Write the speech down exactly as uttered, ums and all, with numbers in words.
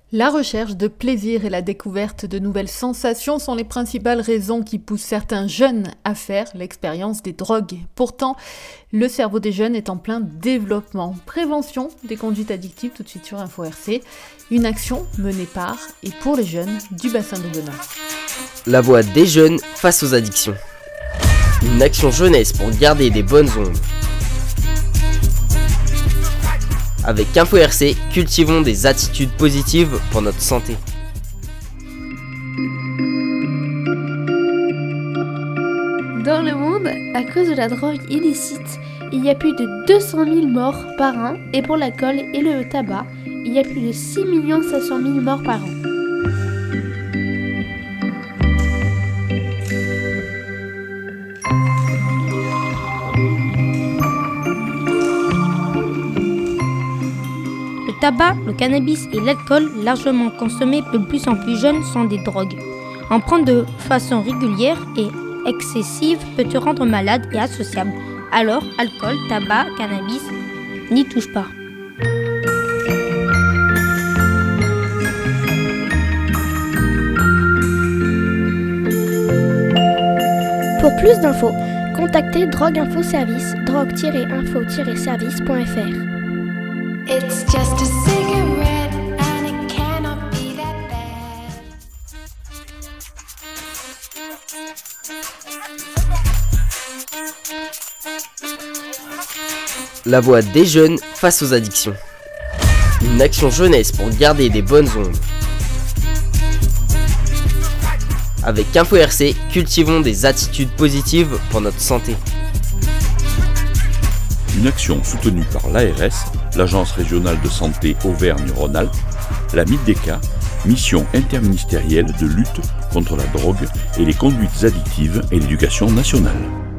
La recherche de plaisir et la découverte de nouvelles sensations sont les principales raisons qui poussent certains jeunes à faire l'expérience des drogues. Pourtant, le cerveau des jeunes est en plein développement. Prévention des conduites addictives, tout de suite sur Info R C. Une action menée par et pour les jeunes du bassin d'Aubenas. La voix des jeunes face aux addictions. Une action jeunesse pour garder des bonnes ondes. Avec Info R C, cultivons des attitudes positives pour notre santé. Dans le monde, à cause de la drogue illicite, il y a plus de deux cent mille morts par an et pour l'alcool et le tabac, il y a plus de six millions cinq cent mille morts par an. Le tabac, le cannabis et l'alcool, largement consommés de plus en plus jeunes, sont des drogues. En prendre de façon régulière et excessive peut te rendre malade et associable. Alors, alcool, tabac, cannabis, n'y touche pas. Pour plus d'infos, contactez Drogue Info Service, drogue tiret info tiret service point f r. It's just a cigarette and it cannot be that bad. La voix des jeunes face aux addictions. Une action jeunesse pour garder des bonnes ondes. Avec Info R C, cultivons des attitudes positives pour notre santé. Une action soutenue par l'A R S, l'Agence régionale de santé Auvergne-Rhône-Alpes, la MIDECA, mission interministérielle de lutte contre la drogue et les conduites addictives et l'éducation nationale.